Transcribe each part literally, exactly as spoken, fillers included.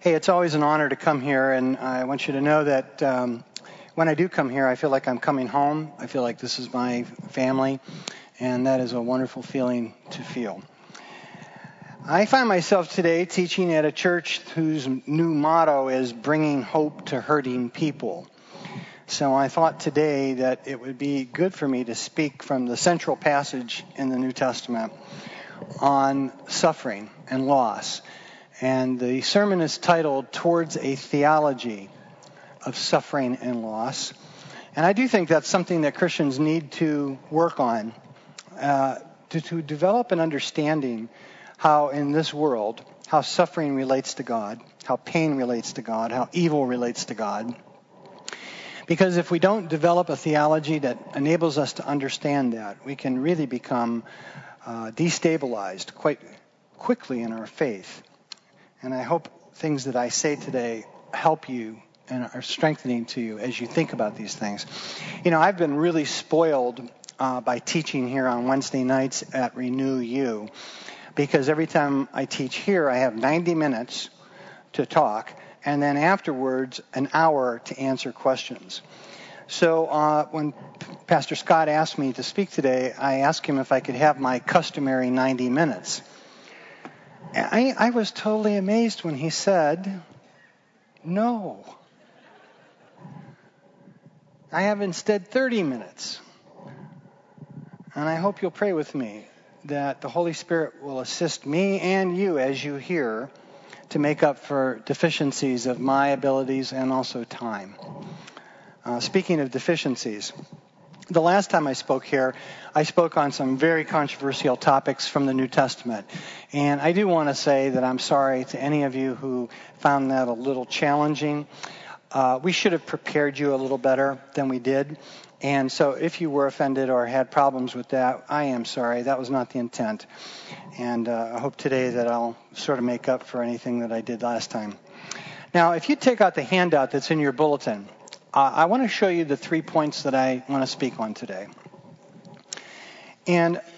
Hey, it's always an honor to come here, and I want you to know that um, when I do come here, I feel like I'm coming home. I feel like this is my family, and that is a wonderful feeling to feel. I find myself today teaching at a church whose new motto is bringing hope to hurting people. So I thought today that it would be good for me to speak from the central passage in the New Testament on suffering and loss. And the sermon is titled, Towards a Theology of Suffering and Loss. And I do think that's something that Christians need to work on, uh, to, to develop an understanding how in this world, how suffering relates to God, how pain relates to God, how evil relates to God. Because if we don't develop a theology that enables us to understand that, we can really become uh, destabilized quite quickly in our faith. And I hope things that I say today help you and are strengthening to you as you think about these things. You know, I've been really spoiled uh, by teaching here on Wednesday nights at Renew You, because every time I teach here, I have ninety minutes to talk, and then afterwards, an hour to answer questions. So uh, when Pastor Scott asked me to speak today, I asked him if I could have my customary ninety minutes. I, I was totally amazed when he said, no. I have instead thirty minutes. And I hope you'll pray with me that the Holy Spirit will assist me and you as you hear to make up for deficiencies of my abilities and also time. Uh, speaking of deficiencies, the last time I spoke here, I spoke on some very controversial topics from the New Testament. And I do want to say that I'm sorry to any of you who found that a little challenging. Uh, we should have prepared you a little better than we did. And so if you were offended or had problems with that, I am sorry. That was not the intent. And uh, I hope today that I'll sort of make up for anything that I did last time. Now, if you take out the handout that's in your bulletin, Uh, I want to show you the three points that I want to speak on today. And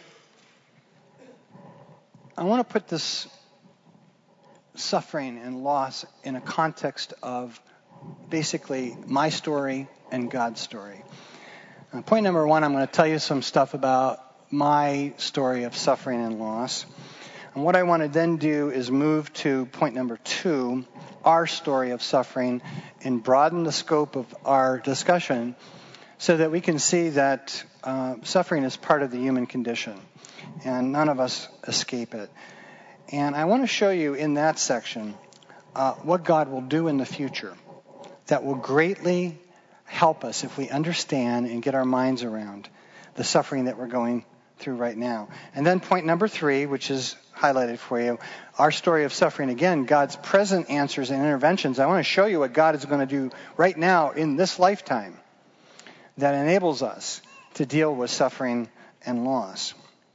I want to put this suffering and loss in a context of basically my story and God's story. Uh, point number one, I'm going to tell you some stuff about my story of suffering and loss. And what I want to then do is move to point number two, our story of suffering, and broaden the scope of our discussion so that we can see that uh, suffering is part of the human condition and none of us escape it. And I want to show you in that section uh, what God will do in the future that will greatly help us if we understand and get our minds around the suffering that we're going through right now. And then point number three, which is highlighted for you, our story of suffering. Again, God's present answers and interventions. I want to show you what God is going to do right now in this lifetime that enables us to deal with suffering and loss.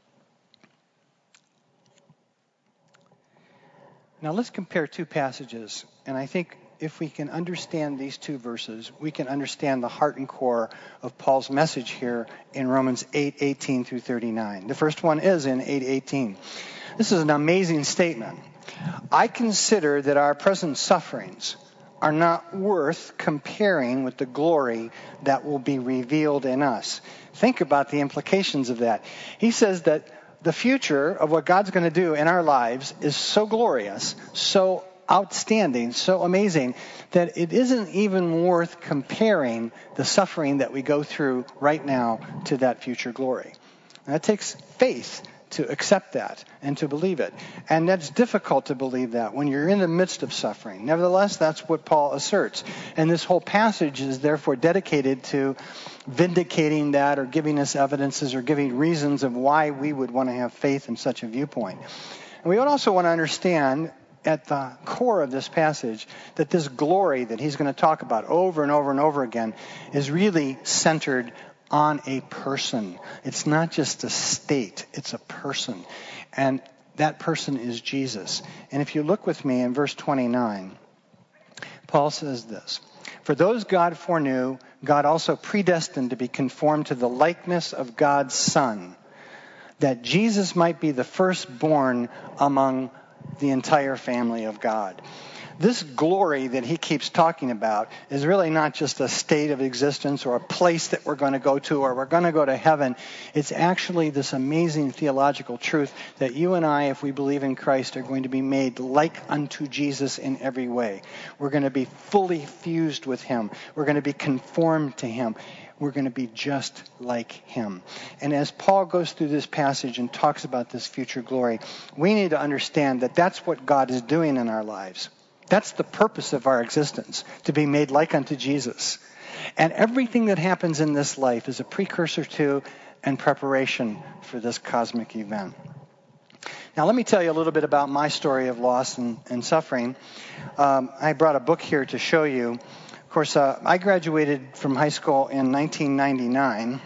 Now let's compare two passages, and I think if we can understand these two verses, we can understand the heart and core of Paul's message here in Romans eight eighteen through thirty-nine. The first one is in eight eighteen. This is an amazing statement. I consider that our present sufferings are not worth comparing with the glory that will be revealed in us. Think about the implications of that. He says that the future of what God's going to do in our lives is so glorious, so outstanding, so amazing, that it isn't even worth comparing the suffering that we go through right now to that future glory. And that takes faith to accept that and to believe it. And that's difficult to believe that when you're in the midst of suffering. Nevertheless, that's what Paul asserts. And this whole passage is therefore dedicated to vindicating that or giving us evidences or giving reasons of why we would want to have faith in such a viewpoint. And we would also want to understand at the core of this passage that this glory that he's going to talk about over and over and over again is really centered on a person. It's not just a state, it's a person. And that person is Jesus. And if you look with me in verse twenty-nine, Paul says this: For those God foreknew, God also predestined to be conformed to the likeness of God's Son, that Jesus might be the firstborn among the entire family of God. This glory that he keeps talking about is really not just a state of existence or a place that we're going to go to or we're going to go to heaven. It's actually this amazing theological truth that you and I, if we believe in Christ, are going to be made like unto Jesus in every way. We're going to be fully fused with him. We're going to be conformed to him. We're going to be just like him. And as Paul goes through this passage and talks about this future glory, we need to understand that that's what God is doing in our lives. That's the purpose of our existence, to be made like unto Jesus. And everything that happens in this life is a precursor to and preparation for this cosmic event. Now, let me tell you a little bit about my story of loss and, and suffering. Um, I brought a book here to show you. Of course, uh, I graduated from high school in nineteen ninety-nine.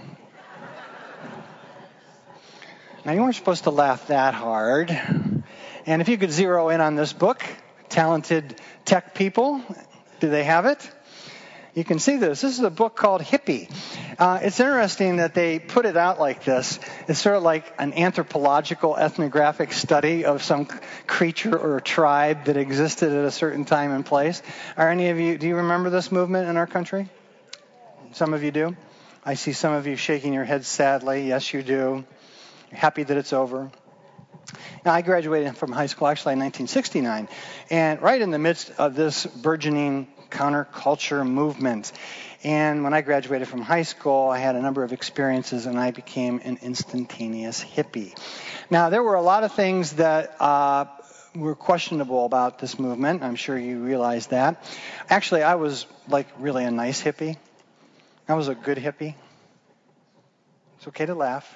Now, you weren't supposed to laugh that hard. And if you could zero in on this book, talented tech people, do they have it? You can see this. This is a book called Hippie. Uh, it's interesting that they put it out like this. It's sort of like an anthropological, ethnographic study of some creature or tribe that existed at a certain time and place. Are any of you, do you remember this movement in our country? Some of you do? I see some of you shaking your heads sadly. Yes, you do. You're happy that it's over. Now, I graduated from high school actually in nineteen sixty-nine, and right in the midst of this burgeoning counterculture movement. And when I graduated from high school, I had a number of experiences, and I became an instantaneous hippie. Now, there were a lot of things that uh, were questionable about this movement. I'm sure you realize that. Actually, I was like really a nice hippie. I was a good hippie. It's okay to laugh.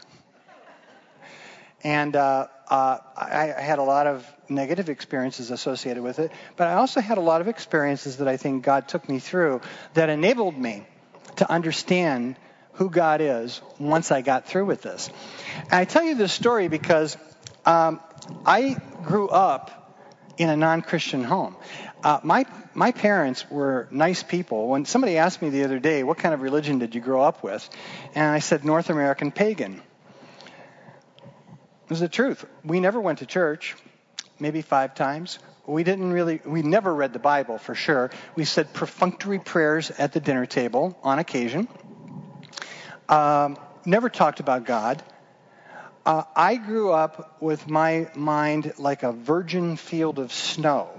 And uh, uh, I, I had a lot of negative experiences associated with it, but I also had a lot of experiences that I think God took me through that enabled me to understand who God is once I got through with this. And I tell you this story because um, I grew up in a non-Christian home. Uh, my my parents were nice people. When somebody asked me the other day, what kind of religion did you grow up with? And I said, North American pagan. It was the truth. We never went to church, maybe five times. We didn't really, we never read the Bible for sure. We said perfunctory prayers at the dinner table on occasion. Um, never talked about God. Uh, I grew up with my mind like a virgin field of snow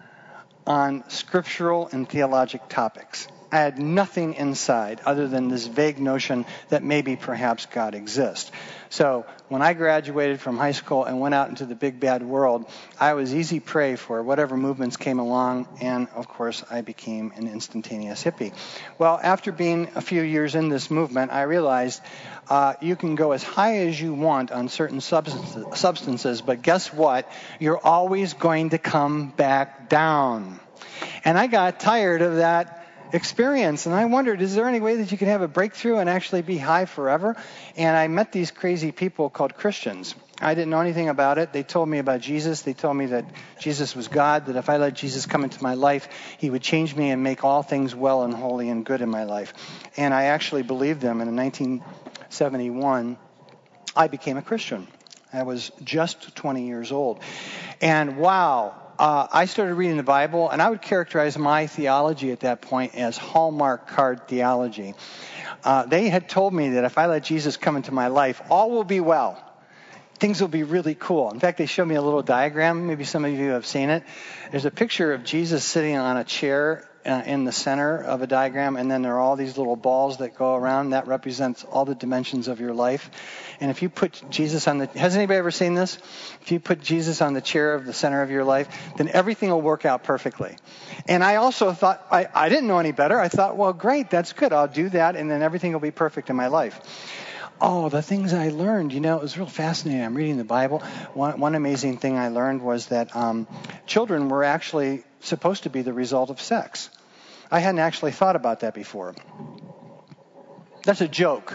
on scriptural and theologic topics. I had nothing inside other than this vague notion that maybe perhaps God exists. So when I graduated from high school and went out into the big bad world, I was easy prey for whatever movements came along, and of course I became an instantaneous hippie. Well, after being a few years in this movement, I realized uh, you can go as high as you want on certain substances, substances, but guess what? You're always going to come back down. And I got tired of that experience, and I wondered, is there any way that you could have a breakthrough and actually be high forever? And I met these crazy people called Christians. I didn't know anything about it. They told me about Jesus. They told me that Jesus was God, that if I let Jesus come into my life, he would change me and make all things well and holy and good in my life. And I actually believed them. And in nineteen seventy-one, I became a Christian. I was just twenty years old. And wow, Uh, I started reading the Bible, and I would characterize my theology at that point as Hallmark card theology. Uh, they had told me that if I let Jesus come into my life, all will be well. Things will be really cool. In fact, they showed me a little diagram. Maybe some of you have seen it. There's a picture of Jesus sitting on a chair uh, in the center of a diagram, and then there are all these little balls that go around. That represents all the dimensions of your life. And if you put Jesus on the... Has anybody ever seen this? If you put Jesus on the chair of the center of your life, then everything will work out perfectly. And I also thought... I, I didn't know any better. I thought, well, great, that's good. I'll do that, and then everything will be perfect in my life. Oh, the things I learned, you know, it was real fascinating. I'm reading the Bible. One, one amazing thing I learned was that um, children were actually supposed to be the result of sex. I hadn't actually thought about that before. That's a joke.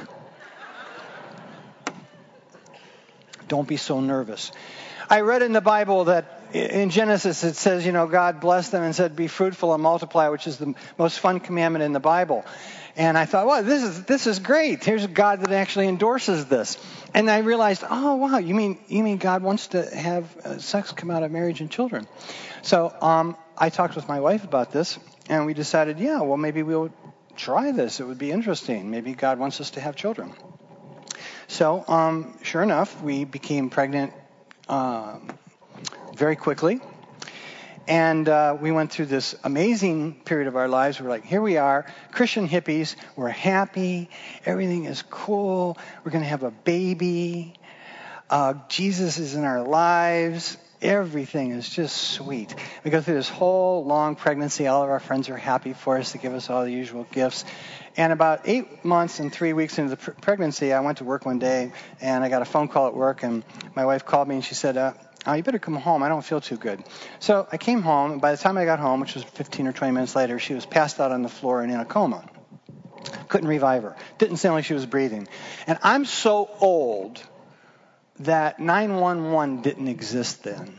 Don't be so nervous. I read in the Bible that in Genesis it says, you know, God blessed them and said, be fruitful and multiply, which is the most fun commandment in the Bible. And I thought, well, this is this is great. Here's a God that actually endorses this. And I realized, oh, wow, you mean you mean God wants to have uh, sex come out of marriage and children. So um, I talked with my wife about this, and we decided, yeah, well, maybe we'll try this. It would be interesting. Maybe God wants us to have children. So, um, sure enough, we became pregnant uh, very quickly. And uh, we went through this amazing period of our lives. We're like, here we are, Christian hippies. We're happy. Everything is cool. We're going to have a baby. Uh, Jesus is in our lives. Everything is just sweet. We go through this whole long pregnancy. All of our friends are happy for us to give us all the usual gifts. And about eight months and three weeks into the pr- pregnancy, I went to work one day, and I got a phone call at work, and my wife called me, and she said, uh, oh, you better come home. I don't feel too good. So I came home, and by the time I got home, which was fifteen or twenty minutes later, she was passed out on the floor and in a coma. Couldn't revive her. Didn't sound like she was breathing. And I'm so old that nine one one didn't exist then.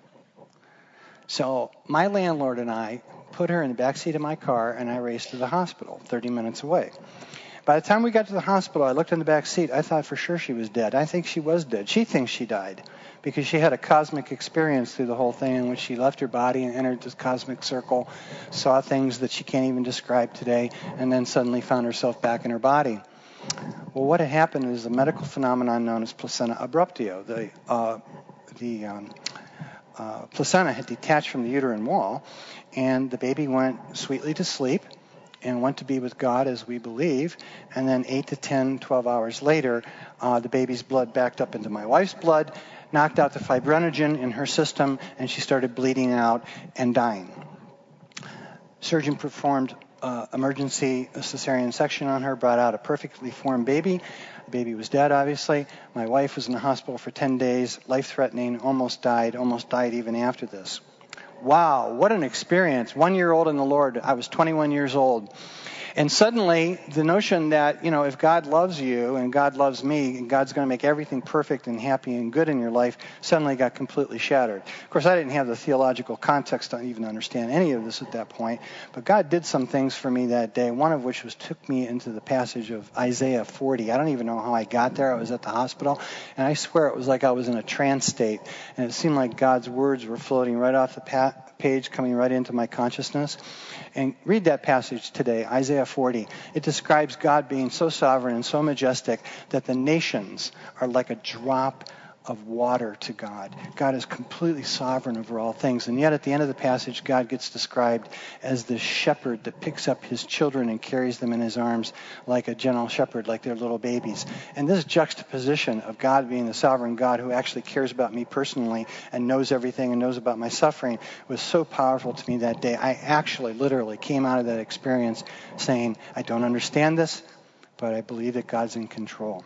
So my landlord and I put her in the backseat of my car, and I raced to the hospital, thirty minutes away. By the time we got to the hospital, I looked in the back seat. I thought for sure she was dead. I think she was dead. She thinks she died because she had a cosmic experience through the whole thing in which she left her body and entered this cosmic circle, saw things that she can't even describe today, and then suddenly found herself back in her body. Well, what had happened is a medical phenomenon known as placenta abruptio. The, uh, the um, uh, placenta had detached from the uterine wall, and the baby went sweetly to sleep and went to be with God, as we believe. And then eight to ten, twelve hours later, uh, the baby's blood backed up into my wife's blood, knocked out the fibrinogen in her system, and she started bleeding out and dying. Surgeon performed uh, emergency cesarean section on her, brought out a perfectly formed baby. The baby was dead, obviously. My wife was in the hospital for ten days, life-threatening, almost died, almost died even after this. Wow, what an experience. One year old in the Lord. I was twenty-one years old. And suddenly, the notion that, you know, if God loves you and God loves me and God's going to make everything perfect and happy and good in your life suddenly got completely shattered. Of course, I didn't have the theological context to even understand any of this at that point. But God did some things for me that day, one of which was took me into the passage of Isaiah forty. I don't even know how I got there. I was at the hospital. And I swear it was like I was in a trance state. And it seemed like God's words were floating right off the pa- page, coming right into my consciousness. And read that passage today, Isaiah forty. It describes God being so sovereign and so majestic that the nations are like a drop of water to God. God is completely sovereign over all things. And yet at the end of the passage, God gets described as the shepherd that picks up his children and carries them in his arms like a gentle shepherd, like they're little babies. And this juxtaposition of God being the sovereign God who actually cares about me personally and knows everything and knows about my suffering was so powerful to me that day. I actually literally came out of that experience saying, I don't understand this, but I believe that God's in control.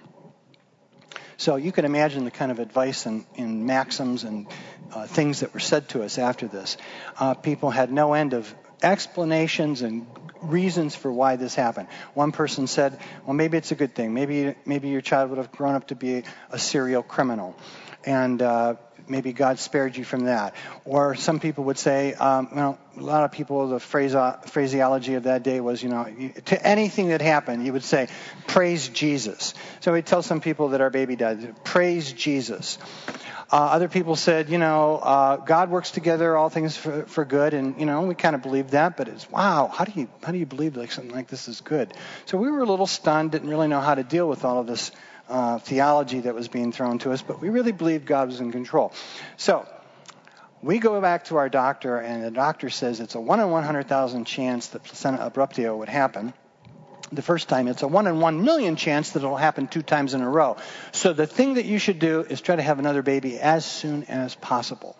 So you can imagine the kind of advice and, and maxims and uh, things that were said to us after this. Uh, people had no end of explanations and reasons for why this happened. One person said, well, maybe it's a good thing. Maybe maybe your child would have grown up to be a serial criminal. And uh, maybe God spared you from that. Or some people would say, um, well, a lot of people, the phrase, uh, phraseology of that day was, you know, you, to anything that happened, you would say, praise Jesus. So we'd tell some people that our baby died, praise Jesus. Uh, other people said, you know, uh, God works together all things for, for good, and you know, we kind of believed that. But it's wow, how do you how do you believe like something like this is good? So we were a little stunned, didn't really know how to deal with all of this uh, theology that was being thrown to us. But we really believed God was in control. So we go back to our doctor, and the doctor says it's a one in one hundred thousand chance that placenta abruptio would happen. The first time, it's a one in one million chance that it'll happen two times in a row. So the thing that you should do is try to have another baby as soon as possible.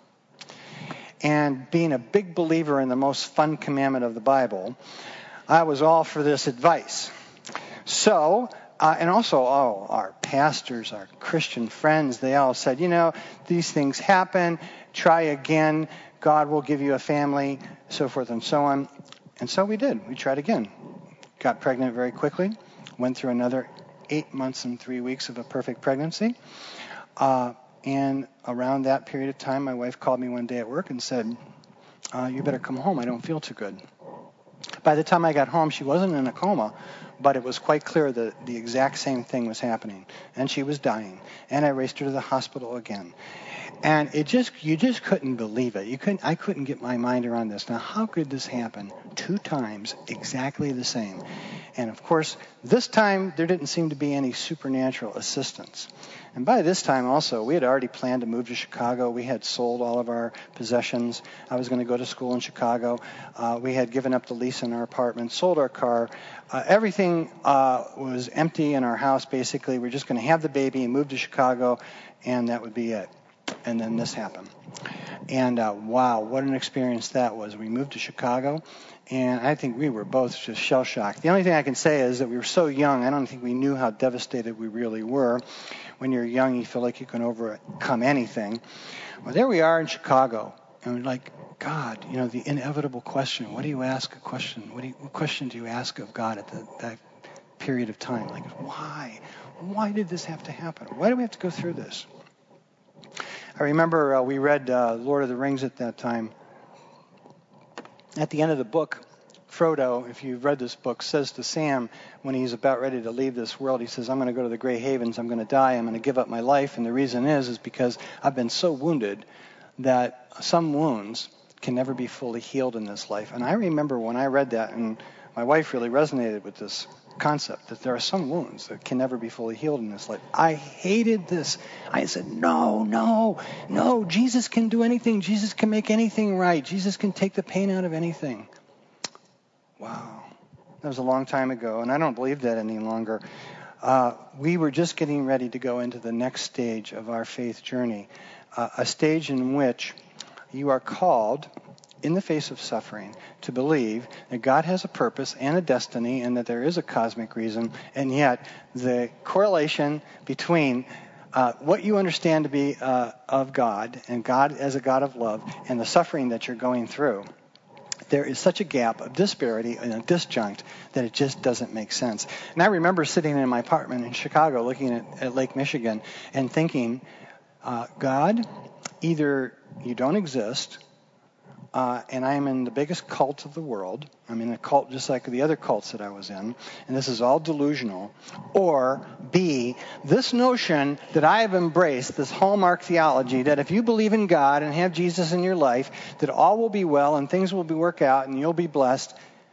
And being a big believer in the most fun commandment of the Bible, I was all for this advice. So, uh, and also all our pastors, our Christian friends, they all said, you know, these things happen, try again, God will give you a family, so forth and so on. And so we did. We tried again. Got pregnant very quickly, went through another eight months and three weeks of a perfect pregnancy. Uh, and around that period of time, my wife called me one day at work and said, uh, you better come home. I don't feel too good. By the time I got home, she wasn't in a coma, but it was quite clear that the exact same thing was happening. And she was dying. And I raced her to the hospital again. And it just, you just couldn't believe it. You couldn't, I couldn't get my mind around this. Now, how could this happen two times exactly the same? And of course, this time there didn't seem to be any supernatural assistance. And by this time also, we had already planned to move to Chicago. We had sold all of our possessions. I was going to go to school in Chicago. Uh, we had given up the lease in our apartment, sold our car. Uh, everything uh, was empty in our house, basically. We're just going to have the baby and move to Chicago, and that would be it. And then this happened. And uh, wow, what an experience that was. We moved to Chicago, and I think we were both just shell-shocked. The only thing I can say is that we were so young, I don't think we knew how devastated we really were. When you're young, you feel like you can overcome anything. Well, there we are in Chicago, and we're like, God, you know, the inevitable question. What do you ask a question? What, do you, what question do you ask of God at the, that period of time? Like, why? Why did this have to happen? Why do we have to go through this? I remember uh, we read uh, Lord of the Rings at that time. At the end of the book, Frodo, if you've read this book, says to Sam when he's about ready to leave this world, he says, I'm going to go to the Grey Havens, I'm going to die, I'm going to give up my life. And the reason is, is because I've been so wounded that some wounds can never be fully healed in this life. And I remember when I read that, and my wife really resonated with this concept, that there are some wounds that can never be fully healed in this life. I hated this. I said, no, no, no, Jesus can do anything. Jesus can make anything right. Jesus can take the pain out of anything. Wow. That was a long time ago, and I don't believe that any longer. Uh, we were just getting ready to go into the next stage of our faith journey, uh, a stage in which you are called, in the face of suffering, to believe that God has a purpose and a destiny and that there is a cosmic reason, and yet the correlation between uh, what you understand to be uh, of God and God as a God of love and the suffering that you're going through, there is such a gap, a disparity, and a disjunct that it just doesn't make sense. And I remember sitting in my apartment in Chicago looking at, at Lake Michigan and thinking, uh, God, either you don't exist, Uh, and I am in the biggest cult of the world. I'm in a cult just like the other cults that I was in, and this is all delusional. Or B, this notion that I have embraced, this hallmark theology, that if you believe in God and have Jesus in your life, that all will be well and things will be work out and you'll be blessed.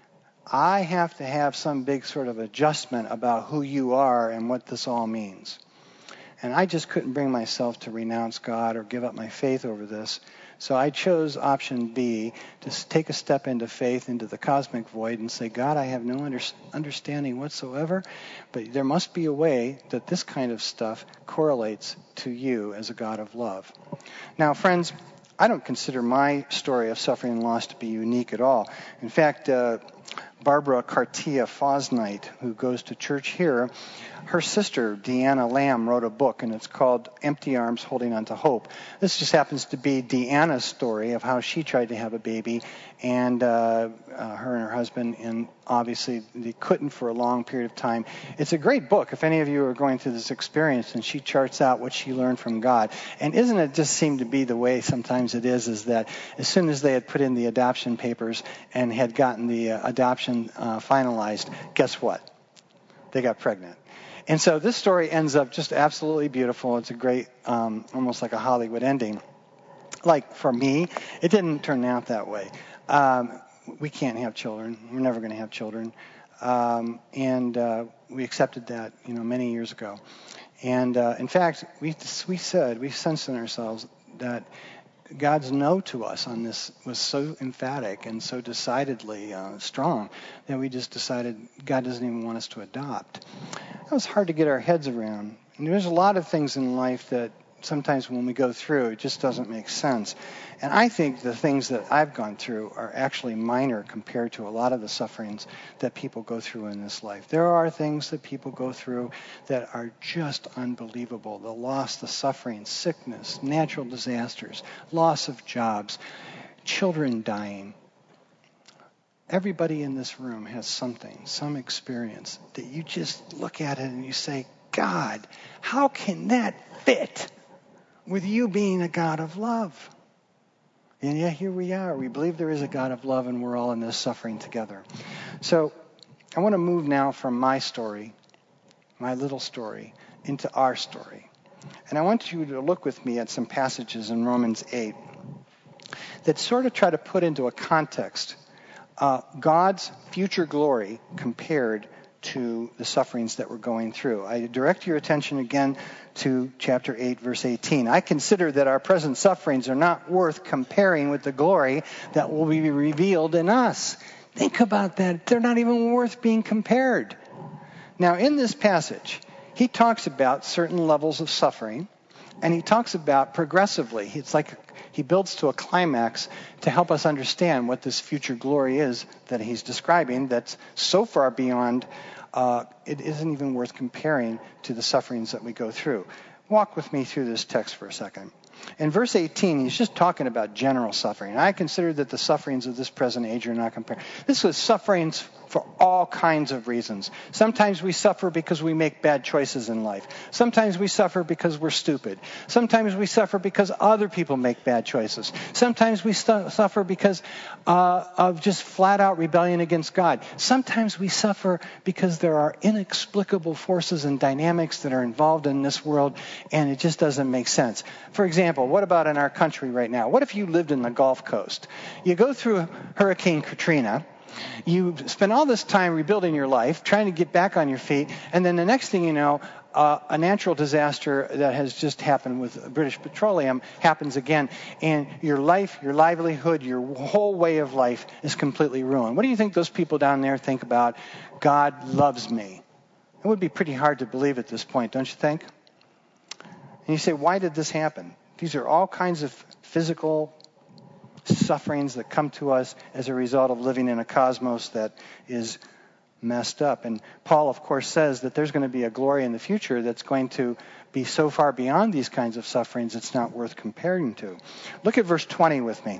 I have to have some big sort of adjustment about who you are and what this all means. And I just couldn't bring myself to renounce God or give up my faith over this. So I chose option B, to take a step into faith, into the cosmic void, and say, God, I have no under- understanding whatsoever, but there must be a way that this kind of stuff correlates to you as a God of love. Now, friends, I don't consider my story of suffering and loss to be unique at all. In fact, uh, Barbara Cartia Fosnight, who goes to church here, her sister, Deanna Lamb, wrote a book, and it's called Empty Arms Holding On to Hope. This just happens to be Deanna's story of how she tried to have a baby, and uh, uh, her and her husband, and obviously they couldn't for a long period of time. It's a great book if any of you are going through this experience, and she charts out what she learned from God. And isn't it just seem to be the way sometimes it is, is that as soon as they had put in the adoption papers and had gotten the uh, adoption uh, finalized, guess what? They got pregnant. And so this story ends up just absolutely beautiful. It's a great, um, almost like a Hollywood ending. Like for me, it didn't turn out that way. Um, we can't have children. We're never going to have children. Um, and uh, we accepted that, you know, many years ago. And uh, in fact, we we said, we sensed in ourselves that God's no to us on this was so emphatic and so decidedly uh, strong that we just decided God doesn't even want us to adopt. That was hard to get our heads around. And there's a lot of things in life that sometimes when we go through, it just doesn't make sense. And I think the things that I've gone through are actually minor compared to a lot of the sufferings that people go through in this life. There are things that people go through that are just unbelievable. The loss, the suffering, sickness, natural disasters, loss of jobs, children dying. Everybody in this room has something, some experience that you just look at it and you say, God, how can that fit with you being a God of love? And yet here we are. We believe there is a God of love and we're all in this suffering together. So I want to move now from my story, my little story, into our story. And I want you to look with me at some passages in Romans eight that sort of try to put into a context uh, God's future glory compared to the sufferings that we're going through. I direct your attention again to chapter eight, verse eighteen. I consider that our present sufferings are not worth comparing with the glory that will be revealed in us. Think about that. They're not even worth being compared. Now, in this passage, he talks about certain levels of suffering, and he talks about progressively. It's like he builds to a climax to help us understand what this future glory is that he's describing that's so far beyond, uh, it isn't even worth comparing to the sufferings that we go through. Walk with me through this text for a second. In verse eighteen, he's just talking about general suffering. I consider that the sufferings of this present age are not compared. This was sufferings for all kinds of reasons. Sometimes we suffer because we make bad choices in life. Sometimes we suffer because we're stupid. Sometimes we suffer because other people make bad choices. Sometimes we stu- suffer because uh, of just flat-out rebellion against God. Sometimes we suffer because there are inexplicable forces and dynamics that are involved in this world, and it just doesn't make sense. For example, what about in our country right now? What if you lived in the Gulf Coast? You go through Hurricane Katrina. You spend all this time rebuilding your life, trying to get back on your feet, and then the next thing you know, uh, a natural disaster that has just happened with British Petroleum happens again, and your life, your livelihood, your whole way of life is completely ruined. What do you think those people down there think about? God loves me. It would be pretty hard to believe at this point, don't you think? And you say, why did this happen? These are all kinds of physical sufferings that come to us as a result of living in a cosmos that is messed up. And Paul, of course, says that there's going to be a glory in the future that's going to be so far beyond these kinds of sufferings it's not worth comparing to. Look at verse twenty with me.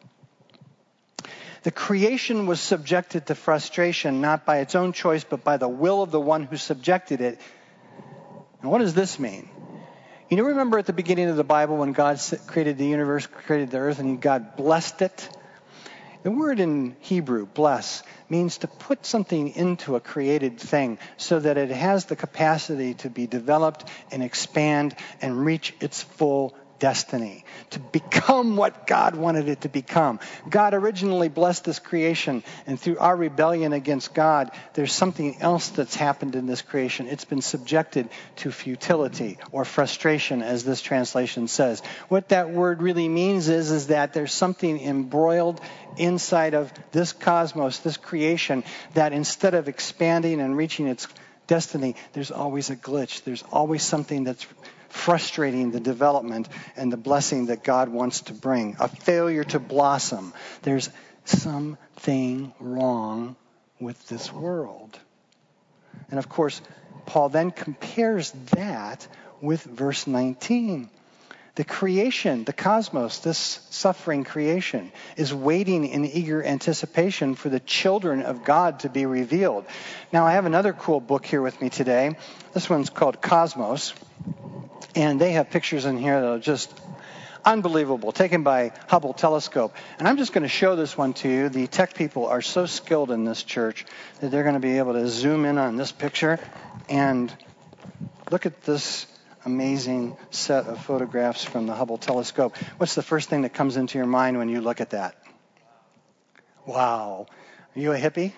The creation was subjected to frustration, not by its own choice, but by the will of the one who subjected it. And what does this mean? You know, remember at the beginning of the Bible when God created the universe, created the earth, and God blessed it? The word in Hebrew, bless, means to put something into a created thing so that it has the capacity to be developed and expand and reach its full destiny, to become what God wanted it to become. God originally blessed this creation, and through our rebellion against God, there's something else that's happened in this creation. It's been subjected to futility or frustration, as this translation says. What that word really means is, is that there's something embroiled inside of this cosmos, this creation, that instead of expanding and reaching its destiny, there's always a glitch. There's always something that's frustrating the development and the blessing that God wants to bring. A failure to blossom. There's something wrong with this world. And of course, Paul then compares that with verse nineteen. The creation, the cosmos, this suffering creation, is waiting in eager anticipation for the children of God to be revealed. Now, I have another cool book here with me today. This one's called Cosmos. And they have pictures in here that are just unbelievable, taken by Hubble telescope. And I'm just going to show this one to you. The tech people are so skilled in this church that they're going to be able to zoom in on this picture and look at this amazing set of photographs from the Hubble telescope. What's the first thing that comes into your mind when you look at that? Wow. Are you a hippie?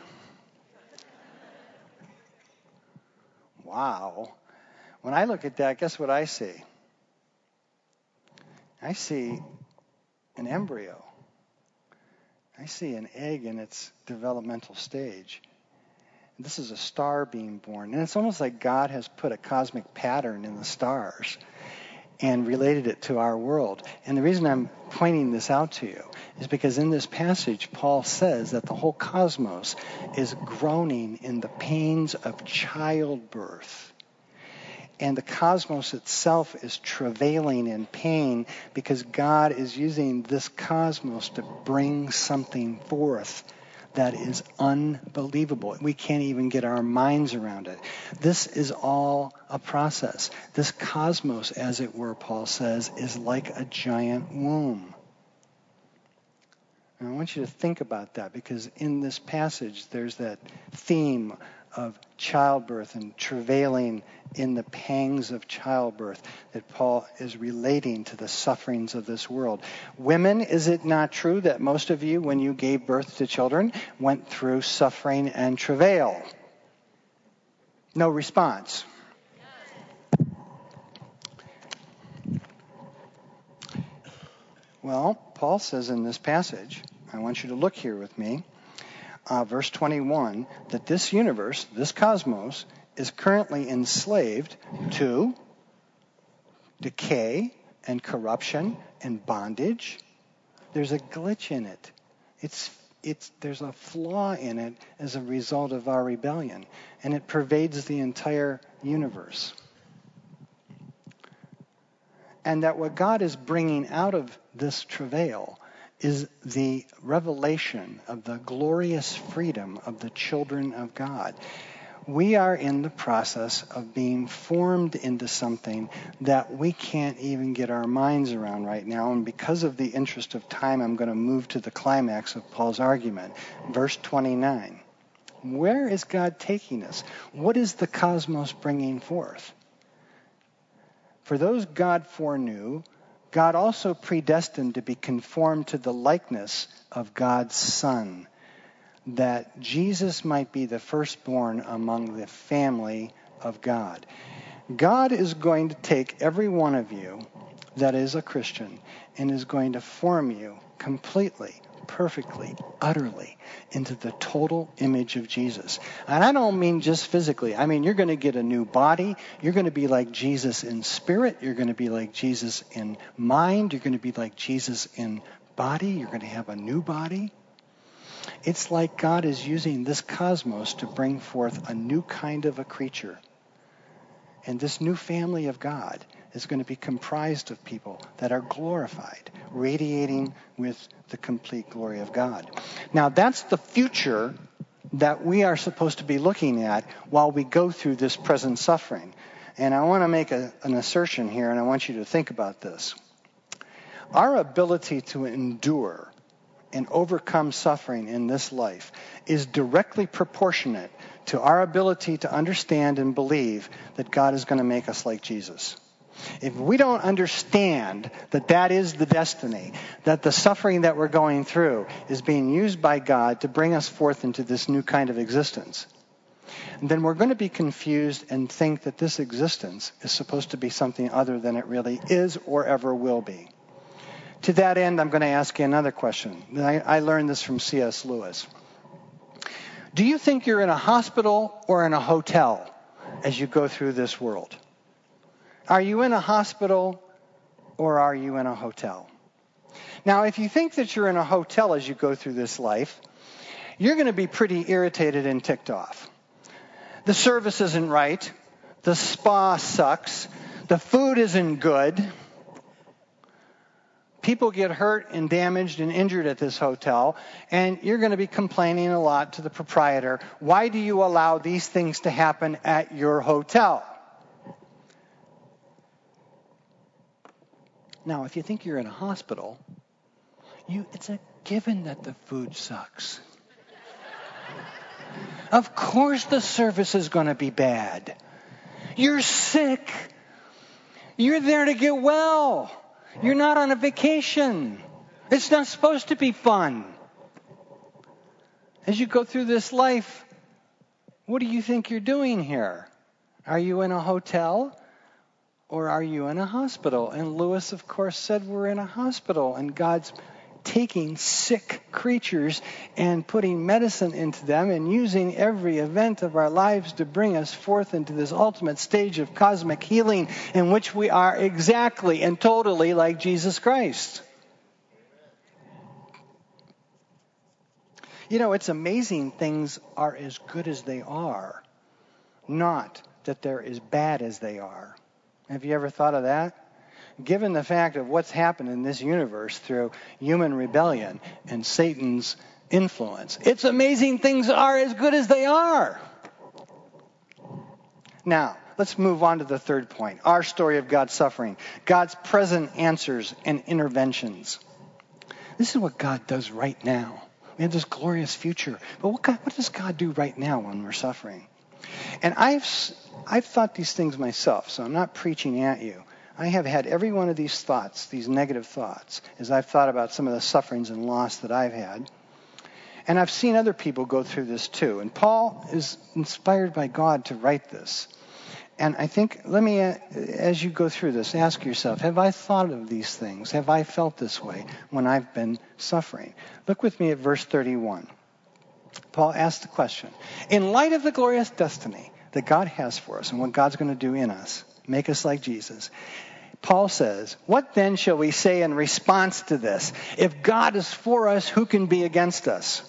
Wow. When I look at that, guess what I see? I see an embryo. I see an egg in its developmental stage. This is a star being born. And it's almost like God has put a cosmic pattern in the stars and related it to our world. And the reason I'm pointing this out to you is because in this passage, Paul says that the whole cosmos is groaning in the pains of childbirth. And the cosmos itself is travailing in pain because God is using this cosmos to bring something forth that is unbelievable. We can't even get our minds around it. This is all a process. This cosmos, as it were, Paul says, is like a giant womb. And I want you to think about that because in this passage, there's that theme of childbirth and travailing in the pangs of childbirth that Paul is relating to the sufferings of this world. Women, is it not true that most of you, when you gave birth to children, went through suffering and travail? No response. Well, Paul says in this passage, I want you to look here with me, uh, verse twenty-one, that this universe, this cosmos, is currently enslaved to decay and corruption and bondage. There's a glitch in it. It's it's there's a flaw in it as a result of our rebellion, and it pervades the entire universe. And that what God is bringing out of this travail is the revelation of the glorious freedom of the children of God. We are in the process of being formed into something that we can't even get our minds around right now. And because of the interest of time, I'm going to move to the climax of Paul's argument. Verse twenty-nine. Where is God taking us? What is the cosmos bringing forth? For those God foreknew, God also predestined to be conformed to the likeness of God's Son, that Jesus might be the firstborn among the family of God. God is going to take every one of you that is a Christian and is going to form you completely, perfectly, utterly into the total image of Jesus. And I don't mean just physically. I mean, you're going to get a new body. You're going to be like Jesus in spirit. You're going to be like Jesus in mind. You're going to be like Jesus in body. You're going to have a new body. It's like God is using this cosmos to bring forth a new kind of a creature. And this new family of God is going to be comprised of people that are glorified, radiating with the complete glory of God. Now, that's the future that we are supposed to be looking at while we go through this present suffering. And I want to make a, an assertion here, and I want you to think about this. Our ability to endure and overcome suffering in this life is directly proportionate to our ability to understand and believe that God is going to make us like Jesus. If we don't understand that that is the destiny, that the suffering that we're going through is being used by God to bring us forth into this new kind of existence, then we're going to be confused and think that this existence is supposed to be something other than it really is or ever will be. To that end, I'm going to ask you another question. I, I learned this from C S Lewis. Do you think you're in a hospital or in a hotel as you go through this world? Are you in a hospital or are you in a hotel? Now, if you think that you're in a hotel as you go through this life, you're going to be pretty irritated and ticked off. The service isn't right. The spa sucks. The food isn't good. People get hurt and damaged and injured at this hotel, and you're going to be complaining a lot to the proprietor. Why do you allow these things to happen at your hotel? Now, if you think you're in a hospital, you it's a given that the food sucks. Of course the service is going to be bad. You're sick. You're there to get well. You're not on a vacation. It's not supposed to be fun. As you go through this life, what do you think you're doing here? Are you in a hotel or are you in a hospital? And Lewis, of course, said we're in a hospital, and God's taking sick creatures and putting medicine into them and using every event of our lives to bring us forth into this ultimate stage of cosmic healing in which we are exactly and totally like Jesus Christ. You know, it's amazing things are as good as they are, not that they're as bad as they are. Have you ever thought of that? Given the fact of what's happened in this universe through human rebellion and Satan's influence, it's amazing things are as good as they are. Now, let's move on to the third point, our story of God's suffering, God's present answers and interventions. This is what God does right now. We have this glorious future. But what, God, what does God do right now when we're suffering? And I've, I've thought these things myself, so I'm not preaching at you. I have had every one of these thoughts, these negative thoughts, as I've thought about some of the sufferings and loss that I've had. And I've seen other people go through this too. And Paul is inspired by God to write this. And I think, let me, as you go through this, ask yourself, have I thought of these things? Have I felt this way when I've been suffering? Look with me at verse thirty-one. Paul asks the question, in light of the glorious destiny that God has for us and what God's going to do in us, make us like Jesus, Paul says, what then shall we say in response to this? If God is for us, who can be against us?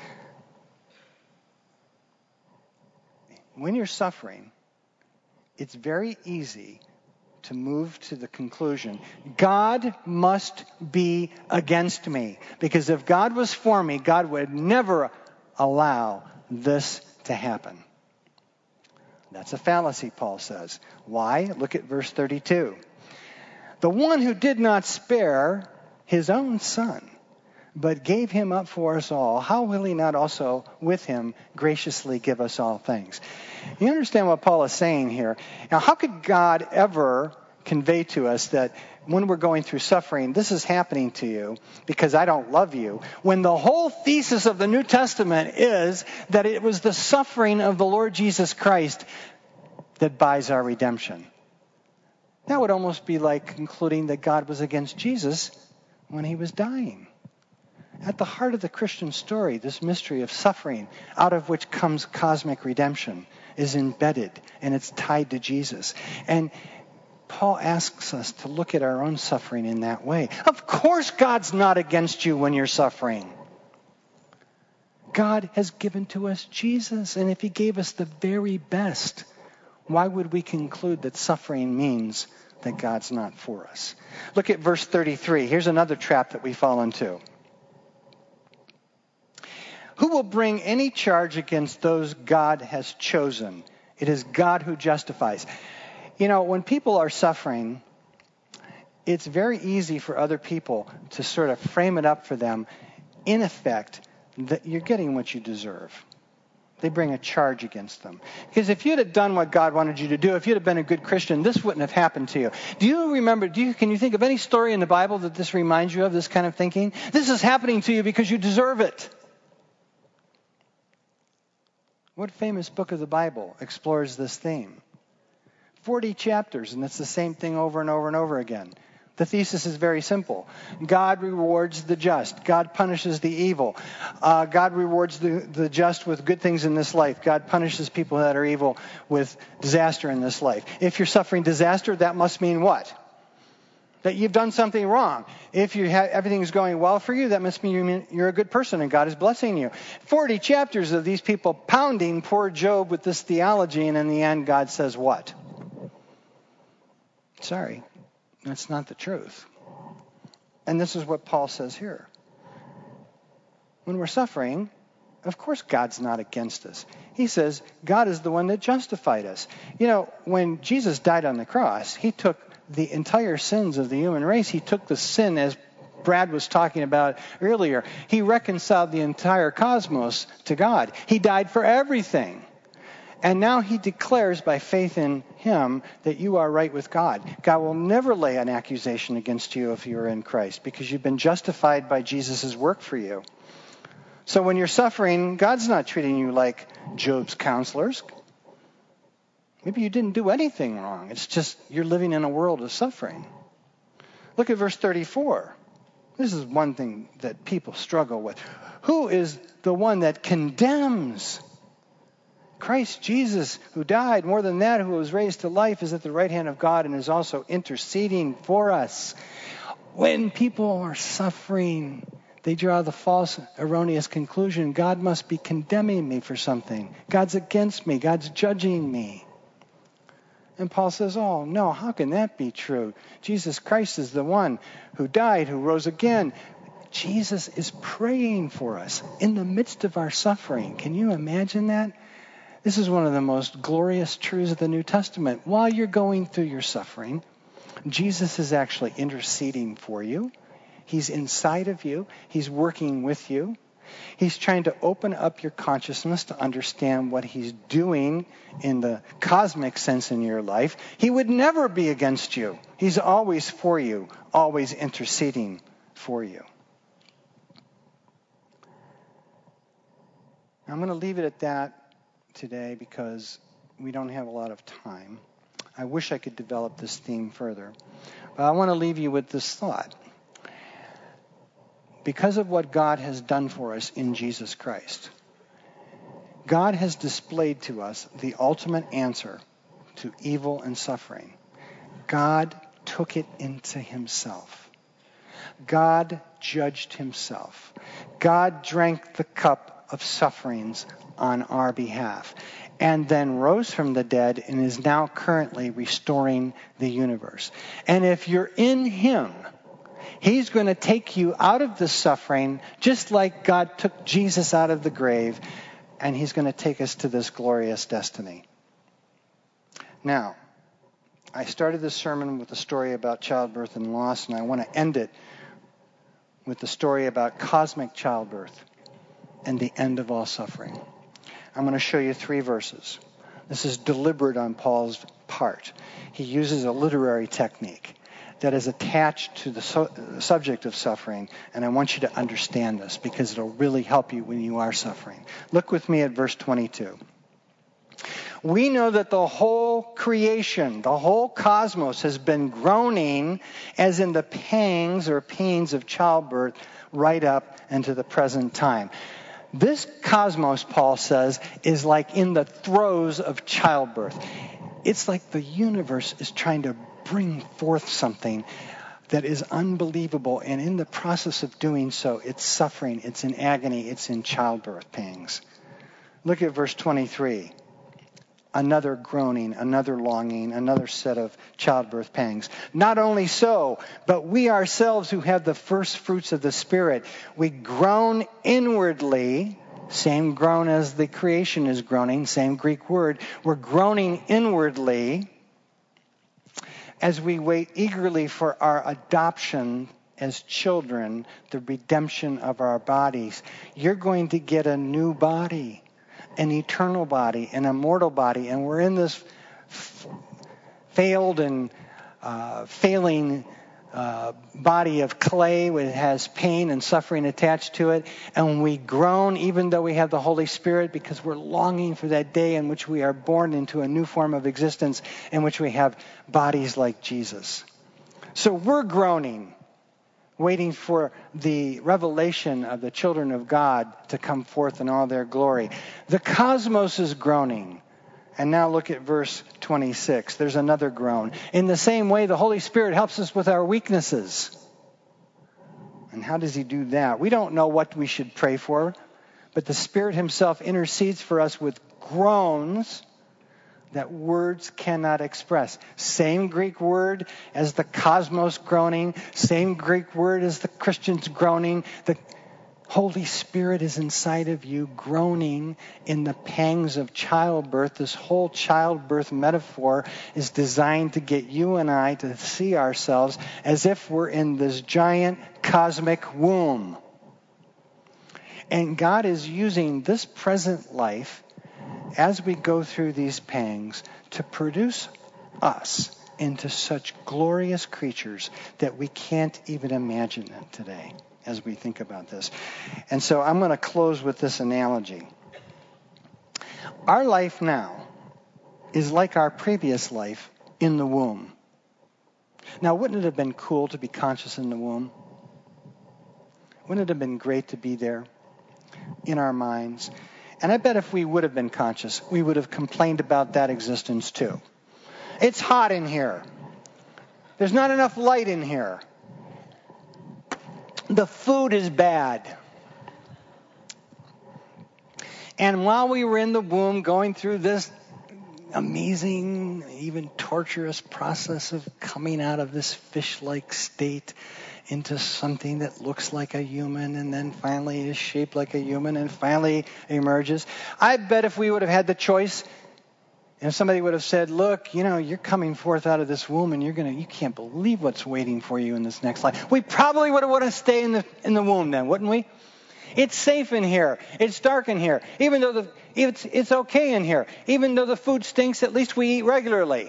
When you're suffering, it's very easy to move to the conclusion, God must be against me. Because if God was for me, God would never allow this to happen. That's a fallacy, Paul says. Why? Look at verse thirty-two. The one who did not spare his own son, but gave him up for us all, how will he not also with him graciously give us all things? You understand what Paul is saying here? Now, how could God ever convey to us that when we're going through suffering, this is happening to you because I don't love you, when the whole thesis of the New Testament is that it was the suffering of the Lord Jesus Christ that buys our redemption? That would almost be like concluding that God was against Jesus when he was dying. At the heart of the Christian story, this mystery of suffering, out of which comes cosmic redemption, is embedded, and it's tied to Jesus. And Paul asks us to look at our own suffering in that way. Of course God's not against you when you're suffering. God has given to us Jesus, and if he gave us the very best, why would we conclude that suffering means that God's not for us? Look at verse thirty-three. Here's another trap that we fall into. Who will bring any charge against those God has chosen? It is God who justifies. You know, when people are suffering, it's very easy for other people to sort of frame it up for them, in effect, that you're getting what you deserve. They bring a charge against them. Because if you'd have done what God wanted you to do, if you'd have been a good Christian, this wouldn't have happened to you. Do you remember, do you, can you think of any story in the Bible that this reminds you of, this kind of thinking? This is happening to you because you deserve it. What famous book of the Bible explores this theme? forty chapters, and it's the same thing over and over and over again. The thesis is very simple. God rewards the just. God punishes the evil. Uh, God rewards the, the just with good things in this life. God punishes people that are evil with disaster in this life. If you're suffering disaster, that must mean what? That you've done something wrong. If you have, everything's going well for you, that must mean you're a good person and God is blessing you. forty chapters of these people pounding poor Job with this theology, and in the end, God says what? Sorry, that's not the truth. And this is what Paul says here. When we're suffering, of course God's not against us. He says God is the one that justified us. You know, when Jesus died on the cross, he took the entire sins of the human race. He took the sin, as Brad was talking about earlier. He reconciled the entire cosmos to God. He died for everything. And now he declares by faith in him that you are right with God. God will never lay an accusation against you if you're in Christ, because you've been justified by Jesus' work for you. So when you're suffering, God's not treating you like Job's counselors. Maybe you didn't do anything wrong. It's just you're living in a world of suffering. Look at verse thirty-four. This is one thing that people struggle with. Who is the one that condemns? Christ Jesus, who died, more than that, who was raised to life, is at the right hand of God and is also interceding for us. When people are suffering, they draw the false, erroneous conclusion, God must be condemning me for something. God's against me. God's judging me. And Paul says, oh, no, how can that be true? Jesus Christ is the one who died, who rose again. Jesus is praying for us in the midst of our suffering. Can you imagine that? This is one of the most glorious truths of the New Testament. While you're going through your suffering, Jesus is actually interceding for you. He's inside of you. He's working with you. He's trying to open up your consciousness to understand what he's doing in the cosmic sense in your life. He would never be against you. He's always for you, always interceding for you. I'm going to leave it at that today because we don't have a lot of time. I wish I could develop this theme further. But I want to leave you with this thought. Because of what God has done for us in Jesus Christ, God has displayed to us the ultimate answer to evil and suffering. God took it into himself. God judged himself. God drank the cup of sufferings on our behalf, and then rose from the dead and is now currently restoring the universe. And if you're in him, he's going to take you out of the suffering, just like God took Jesus out of the grave, and he's going to take us to this glorious destiny. Now, I started this sermon with a story about childbirth and loss, and I want to end it with the story about cosmic childbirth and the end of all suffering. I'm going to show you three verses. This is deliberate on Paul's part. He uses a literary technique that is attached to the su- subject of suffering, and I want you to understand this because it'll really help you when you are suffering. Look with me at verse twenty-two. We know that the whole creation, the whole cosmos has been groaning as in the pangs or pains of childbirth right up into the present time. This cosmos, Paul says, is like in the throes of childbirth. It's like the universe is trying to bring forth something that is unbelievable. And in the process of doing so, it's suffering, it's in agony, it's in childbirth pangs. Look at verse twenty-three. Another groaning, another longing, another set of childbirth pangs. Not only so, but we ourselves who have the first fruits of the Spirit, we groan inwardly, same groan as the creation is groaning, same Greek word. We're groaning inwardly as we wait eagerly for our adoption as children, the redemption of our bodies. You're going to get a new body. An eternal body, an immortal body, and we're in this f- failed and uh, failing uh, body of clay that has pain and suffering attached to it, and we groan even though we have the Holy Spirit because we're longing for that day in which we are born into a new form of existence in which we have bodies like Jesus. So we're groaning, waiting for the revelation of the children of God to come forth in all their glory. The cosmos is groaning. And now look at verse twenty-six. There's another groan. In the same way, the Holy Spirit helps us with our weaknesses. And how does he do that? We don't know what we should pray for, but the Spirit himself intercedes for us with groans that words cannot express. Same Greek word as the cosmos groaning, same Greek word as the Christians groaning. The Holy Spirit is inside of you groaning in the pangs of childbirth. This whole childbirth metaphor is designed to get you and I to see ourselves as if we're in this giant cosmic womb. And God is using this present life as we go through these pangs to produce us into such glorious creatures that we can't even imagine it today as we think about this. And so I'm going to close with this analogy. Our life now is like our previous life in the womb. Now, wouldn't it have been cool to be conscious in the womb? Wouldn't it have been great to be there in our minds? And I bet if we would have been conscious, we would have complained about that existence too. It's hot in here. There's not enough light in here. The food is bad. And while we were in the womb going through this amazing, even torturous process of coming out of this fish-like state into something that looks like a human and then finally is shaped like a human and finally emerges. I bet if we would have had the choice and if somebody would have said, look, you know, you're coming forth out of this womb and you're going to, you can't believe what's waiting for you in this next life. We probably would have wanted to stay in the, in the womb then, wouldn't we? It's safe in here. It's dark in here. Even though the, it's, it's okay in here. Even though the food stinks, at least we eat regularly.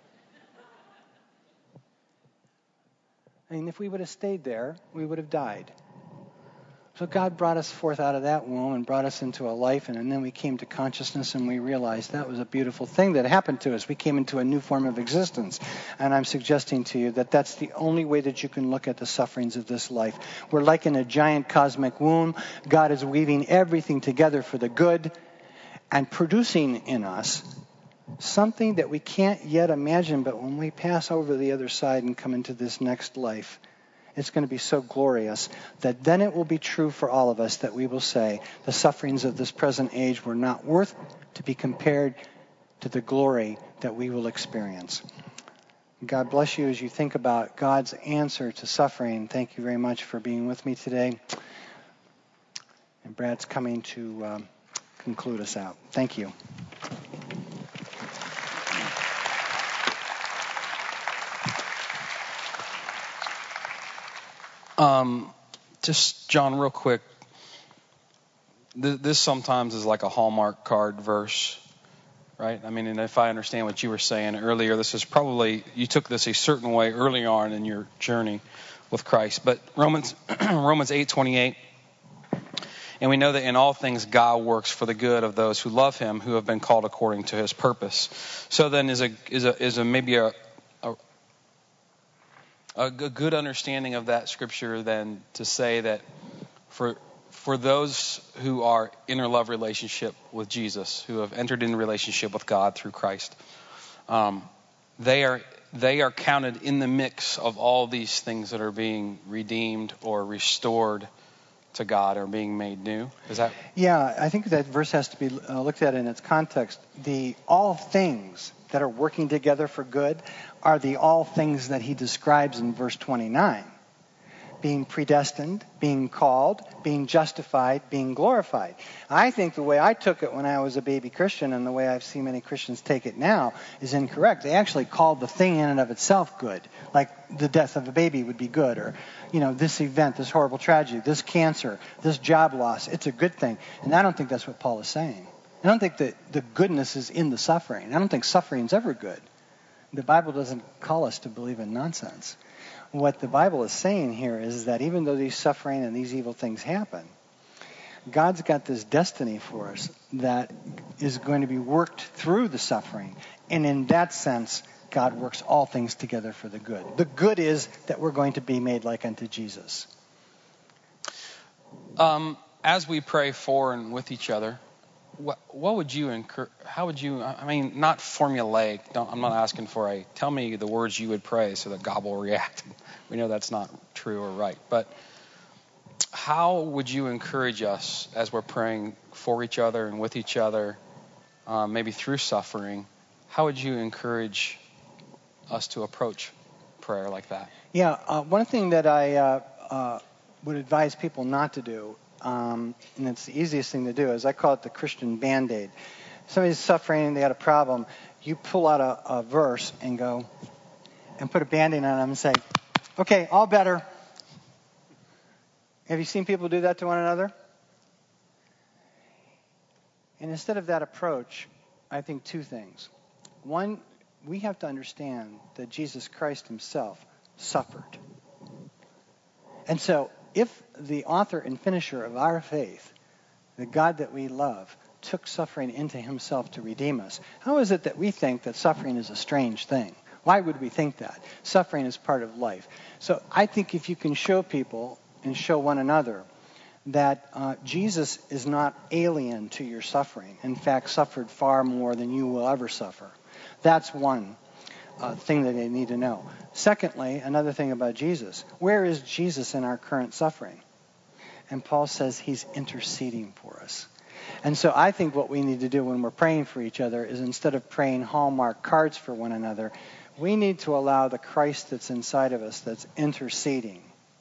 I mean, if we would have stayed there, we would have died. So God brought us forth out of that womb and brought us into a life, and, and then we came to consciousness and we realized that was a beautiful thing that happened to us. We came into a new form of existence. And I'm suggesting to you that that's the only way that you can look at the sufferings of this life. We're like in a giant cosmic womb. God is weaving everything together for the good and producing in us something that we can't yet imagine, but when we pass over the other side and come into this next life, it's going to be so glorious that then it will be true for all of us that we will say the sufferings of this present age were not worth to be compared to the glory that we will experience. God bless you as you think about God's answer to suffering. Thank you very much for being with me today. And Brad's coming to um, conclude us out. Thank you. Um, just, John, real quick, th- this sometimes is like a Hallmark card verse, right? I mean, and if I understand what you were saying earlier, this is probably, you took this a certain way early on in your journey with Christ. But Romans Romans eight twenty-eight, and we know that in all things God works for the good of those who love him, who have been called according to his purpose. So then is a is a is a maybe a a A good understanding of that scripture then to say that for for those who are in a love relationship with Jesus, who have entered into relationship with God through Christ, um, they are they are counted in the mix of all these things that are being redeemed or restored to God or being made new. Is that? Yeah, I think that verse has to be uh, looked at in its context. The all things that are working together for good are the all things that he describes in verse twenty-nine. Being predestined, being called, being justified, being glorified. I think the way I took it when I was a baby Christian and the way I've seen many Christians take it now is incorrect. They actually called the thing in and of itself good. Like the death of a baby would be good, or, you know, this event, this horrible tragedy, this cancer, this job loss, it's a good thing. And I don't think that's what Paul is saying. I don't think that the goodness is in the suffering. I don't think suffering's ever good. The Bible doesn't call us to believe in nonsense. What the Bible is saying here is that even though these suffering and these evil things happen, God's got this destiny for us that is going to be worked through the suffering. And in that sense, God works all things together for the good. The good is that we're going to be made like unto Jesus. Um, as we pray for and with each other, What, what would you encourage? How would you? I mean, not formulaic. Don't, I'm not asking for a. Tell me the words you would pray so that God will react. We know that's not true or right. But how would you encourage us as we're praying for each other and with each other, um, maybe through suffering? How would you encourage us to approach prayer like that? Yeah, uh, one thing that I uh, uh, would advise people not to do. Um, and it's the easiest thing to do, is I call it the Christian Band-Aid. Somebody's suffering and they got a problem. You pull out a, a verse and go and put a Band-Aid on them and say, okay, all better. Have you seen people do that to one another? And instead of that approach, I think two things. One, we have to understand that Jesus Christ himself suffered. And so if the author and finisher of our faith, the God that we love, took suffering into himself to redeem us, how is it that we think that suffering is a strange thing? Why would we think that? Suffering is part of life. So I think if you can show people and show one another that uh, Jesus is not alien to your suffering, in fact, suffered far more than you will ever suffer, that's one uh, thing that they need to know. Secondly, another thing about Jesus. Where is Jesus in our current suffering? And Paul says he's interceding for us. And so I think what we need to do when we're praying for each other is, instead of praying Hallmark cards for one another, we need to allow the Christ that's inside of us, that's interceding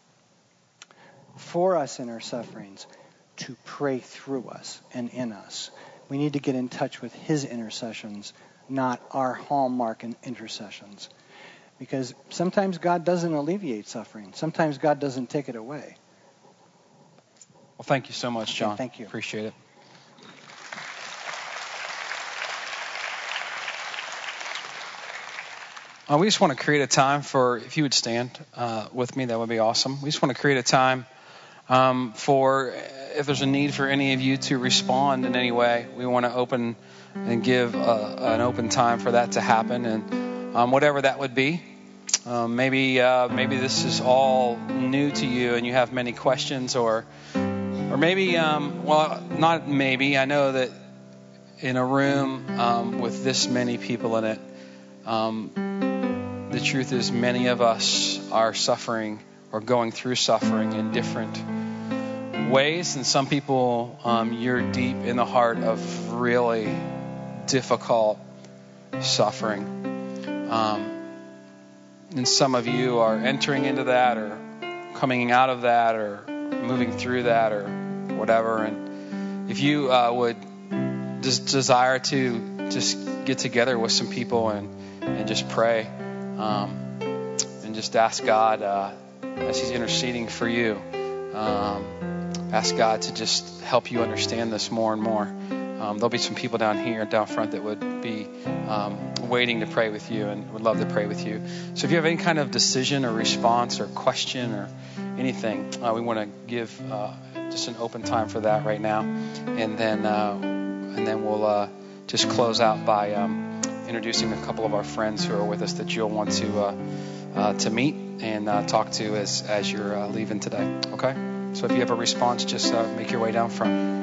for us in our sufferings, to pray through us and in us. We need to get in touch with his intercessions, not our Hallmark intercessions. Because sometimes God doesn't alleviate suffering. Sometimes God doesn't take it away. Well, thank you so much, John. Okay, thank you. Appreciate it. Uh, we just want to create a time for, if you would stand uh, with me, that would be awesome. We just want to create a time um, for, if there's a need for any of you to respond in any way, we want to open and give uh, an open time for that to happen. And um, whatever that would be, um, maybe uh, maybe this is all new to you and you have many questions, or or maybe, um, well, not maybe, I know that in a room um, with this many people in it, um, the truth is many of us are suffering or going through suffering in different ways. And some people, um, you're deep in the heart of really difficult suffering. Um, and some of you are entering into that or coming out of that or moving through that or whatever. And if you uh, would just desire to just get together with some people and, and just pray, Um, and just ask God uh, as He's interceding for you. Um, ask God to just help you understand this more and more. Um, there'll be some people down here, down front, that would be um, waiting to pray with you and would love to pray with you. So if you have any kind of decision or response or question or anything, uh, we want to give uh, just an open time for that right now, and then uh, and then we'll uh, just close out by Um, introducing a couple of our friends who are with us that you'll want to uh, uh, to meet and uh, talk to as as you're uh, leaving today. Okay? So if you have a response, just uh, make your way down front.